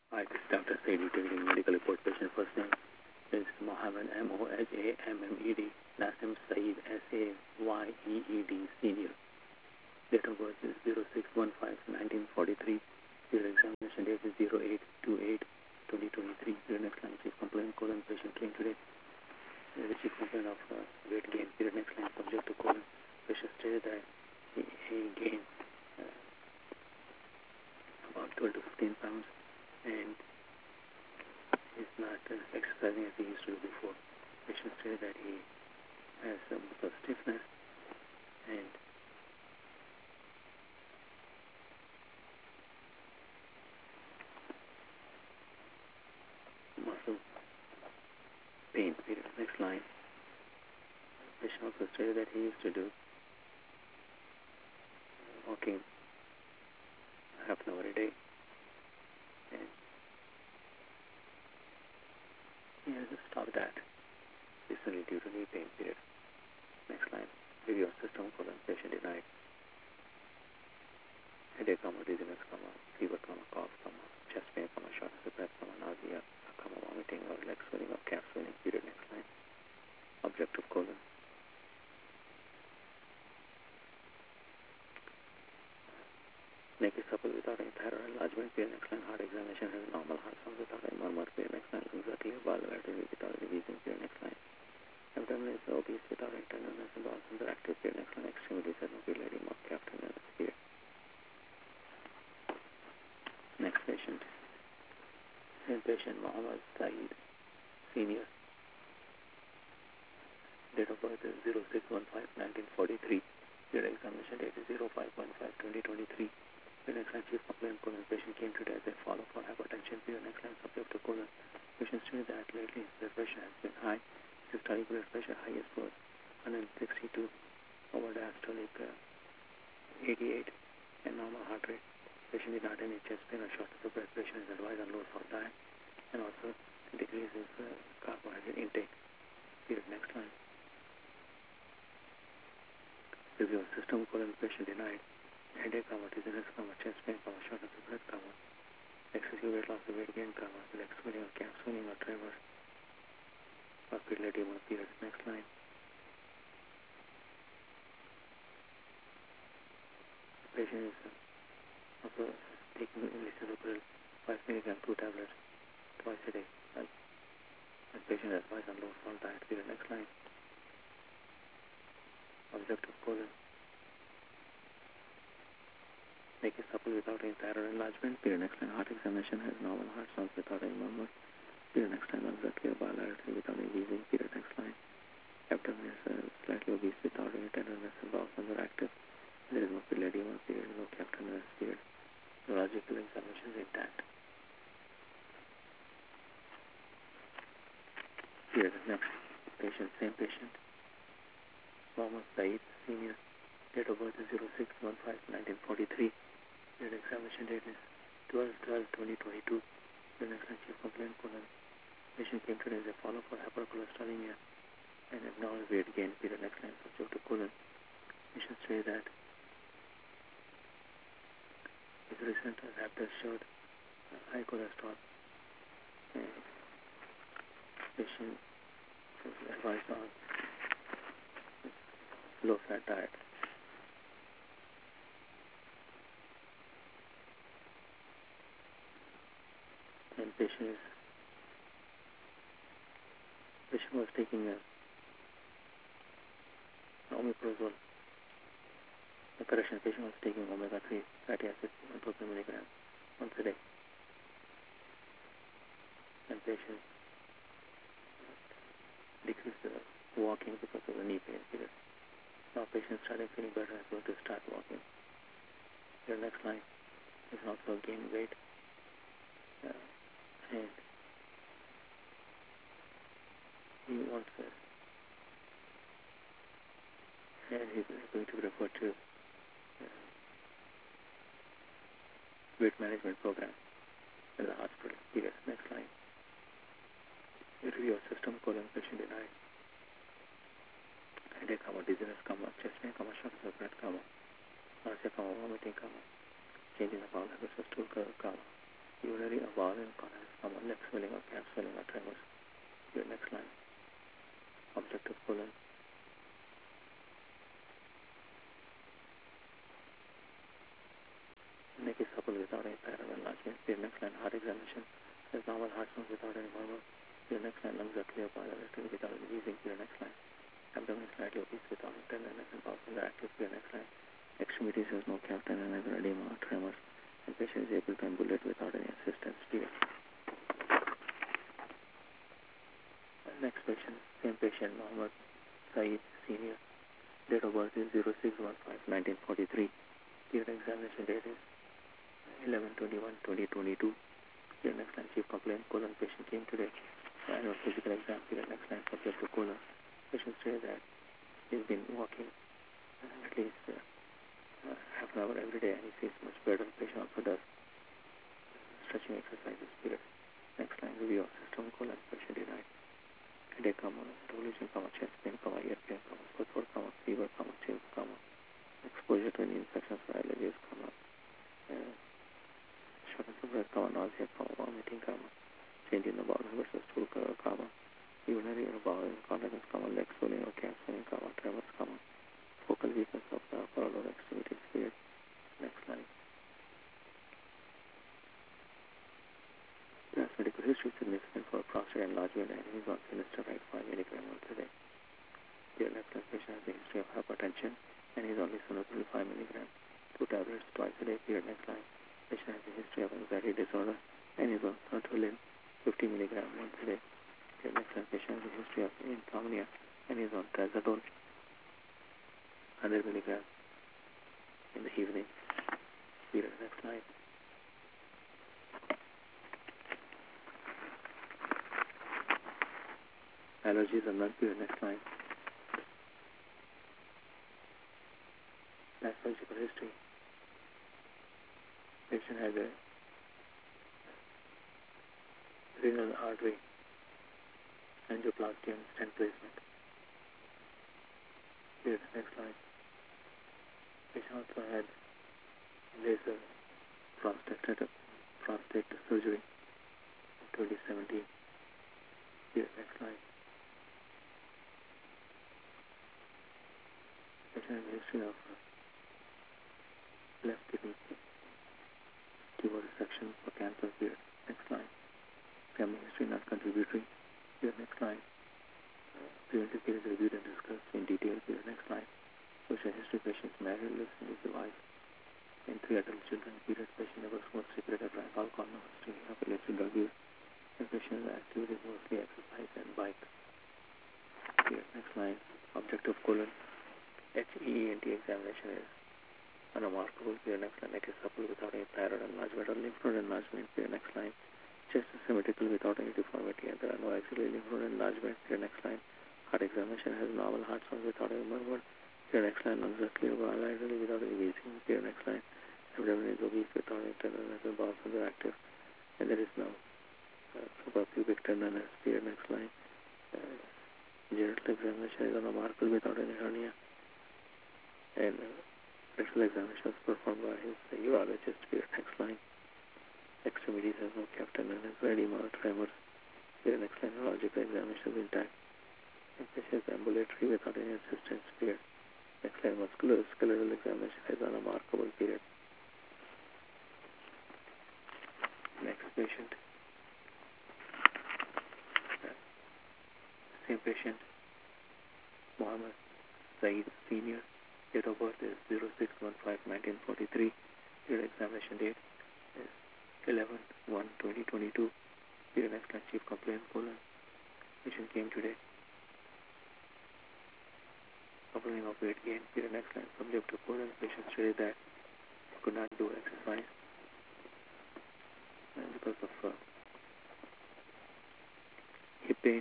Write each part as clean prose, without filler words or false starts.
Hi, this is Dr. Said taking medical report. Patient first name is Mohammed, Mohammed. Last name Saeed, Sayeed, senior. Date of birth is 06/15/1943. Your examination date is 08/28/2023. Your next line, chief complaint, colon, patient came today. The chief complaint of weight gain. Period. Next line, subject to colon. Patient stated that he gained about 12 to 15 pounds and is not exercising as he used to do before. Patient stated that he has muscle stiffness and muscle pain. Period. Next line. Patient also stated that he used to do walking half an hour a day and he has stopped that recently due to knee pain. Period. Next line. Review of system, colon, patient denied. Headache, dizziness, fever, cough, chest pain, shortness of breath, nausea, vomiting or leg swelling or calf swelling. Period. Next line. Objective colon. Neck is supple without any thyroid enlargement. Period. Next line. Heart examination has normal heart sounds without any murmur. Period. Next line. Lungs are clear. Bowel activity without any wheezing. Period. Next line. Abdomen is obese without any tenderness and bowels are active. Period. Next line. Extremities have no bleeding or calf tenderness. Period. Next patient. Same patient, Mohammed Saeed, senior. Date of birth is 06/15/1943. Your examination date is 05/15/2023. Your next line, chief complaint, colon. Patient came today as a follow-up for hypertension. Your next line, subject to colon. Patient stated that lately his blood pressure has been high. Systolic blood pressure highest was 162 over diastolic 88 and normal heart rate. Patient did not have any chest pain or shortness of breath. Patient is advised on low salt diet and also decrease his carbohydrate intake. Period. Next line. Review of system, colon. Patient denied. Headache, dizziness, chest pain, shortness of breath, excessive weight loss, weight gain, leg swelling or calf swelling or tremor or pidal edema. Period. Next line. Patient is also taking lisinopril 5 mg 2 tablets twice a day. And patient is advised on low salt diet. Period. Next line. Objective colon. Neck is supple without any thyroid enlargement. Period. Next line. Heart examination has normal heart sounds without any murmur. Period. Next line. Lungs are clear. Bowel activity without any wheezing. Period. Next line. Abdomen is slightly obese without any tenderness and bowels are active. There is no pidal edema. Period. No calf tenderness. Period. Neurological examination is intact. Period. Next patient. Same patient. Mohammed Saeed, senior. Date of birth is 06/15/1943. Your examination date is 12/12/2022. Your next line, chief complaint, colon. Patient came today as a follow-up for hypercholesterolemia and abnormal weight gain. Period. Next line, subject to colon. Patient say that his recent lab test showed high cholesterol. Patient was advised on low-fat diet. And patient was taking omeprazole. Patient was taking omega-3 fatty acid 1,000 milligrams once a day. And patient decreased walking because of the knee pain. Period. Now patient started feeling better and is going to start walking. Your next line is also gain weight and he wants and he's going to refer to weight management program in the hospital. Period. Next line. Review of system, colon. Patient denied. Headache, dizziness, chest pain, shortness of breath, nausea, vomiting, change in the bowel habits of stool, urinary bowel incontinence, leg swelling or calf swelling or tremors. Your next line. Objective colon. Neck is supple without any thyroid enlargement. Your next line. Heart examination has normal heart sounds without any murmur. Your next line. Lungs are clear, bilateral without any wheezing. Your next line. Abdomen is slightly obese without tenderness and bowels are active. Your next line. Extremities has no calf tenderness or edema or tremors. And patient is able to ambulate without any assistance. Period. Next patient, same patient, Mohammed Saeed, Senior. Date of birth is 06/15/1943. Period examination date is 11/21/2022. Period next line, chief complaint, colon. Patient came today. Annual physical exam. Period next line, subject to colon. Patient says that he's been walking at least half an hour every day and he feels much better. Patient also does stretching exercises. Period. Next line, review of system, colon. Patient denied. Headache, delusion, chest pain, ear pain, sore throat, fever, chills, exposure to any infections or allergies, shortness of breath, nausea, vomiting, change in the bowel versus stool, urinary or bowel incontinence, leg swelling or calf swelling, tremors, focal weakness of the upper or lower extremities. Period. Next line. Past medical history significant for prostate enlargement and he is on finasteride 5 mg once a day. Your next line, patient has a history of hypertension and he is on lisinopril 5 mg, 2 tablets twice a day. Your next line, patient has a history of anxiety disorder and is on sertraline 50 mg once a day. Your next line, patient has a history of insomnia and is on trazodone 100 mg in the evening. Period. Next line. Allergies are not. Period. Next line. Past surgical history. Patient has a renal artery angioplasty and stent placement. Period. Next line. Patient also had laser prostate surgery in 2017. Period. Next line. Patient has a history of left kidney tumor resection for cancer. Period. Next line. Family history not contributory. Period. Next line. Preventive care is reviewed and discussed in detail. Period. Next line. Social history, patient is married, lives with his wife and 3 adult children. Period. Patient never smoked cigarette or drank alcohol, no history of illicit drug use. And patient's activities mostly exercise and bike. Period. Next line. Objective colon. HEENT examination is unremarkable. Period. Next line. Neck is supple without any thyroid enlargement or lymph node enlargement. Period. Next line. Chest is symmetrical without any deformity and there are no axillary lymph node enlargement. Period. Next line. Heart examination has normal heart sounds without any murmur. Period. Next line. Lungs are clear bilaterally without any wheezing. Period. Next line. Abdomen is obese without any tenderness and bowels are active and there is no suprapubic tenderness. Period. Next line. Genital examination is unremarkable without any hernia and rectal examination is performed by his urologist. Period. Next line. Extremities has no calf tenderness, edema, tremors. Period. Next line. Neurological examination is intact. And patient is ambulatory without any assistance. Period. Next line. Musculoskeletal examination is unremarkable. Period. Next patient. Same patient. Mohammed Saeed, Senior. Date of birth is 06/15/1943. Period. Examination date is 11/1/2022. Period. Next line. Chief complaint, colon. Patient came today. Complaining of weight gain. Period. Next line. Subject to colon. Patient stated that he could not do exercise because of hip pain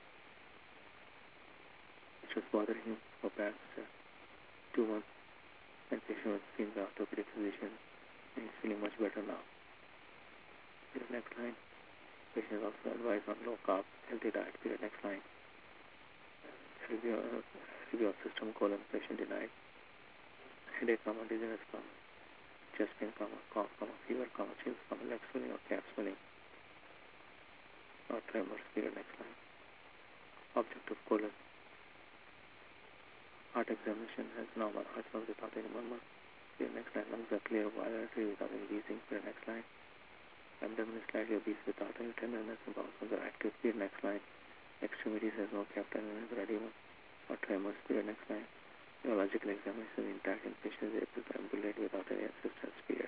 which was bothering him for past 2 months, and patient was seen by orthopedic physician and he's feeling much better now. Period. Next line. Patient is also advised on low carb, healthy diet. Period. Next line. Review of system, colon. Patient denied. Headache, dizziness, chest pain, cough, fever, chills, leg swelling or calf swelling, or tremors. Period. Next line. Objective colon. Heart examination has normal heart sounds without any murmur. Period. Next line. Lungs are clear, vibratory without any wheezing. Period. Next line. Abdomen is slightly obese without any tenderness, and bowel sounds are active. Period. Next line. Extremities has no captain and edema or tremors. Period. Next line. Neurological examination is intact and patient is able to ambulate without any assistance. Period.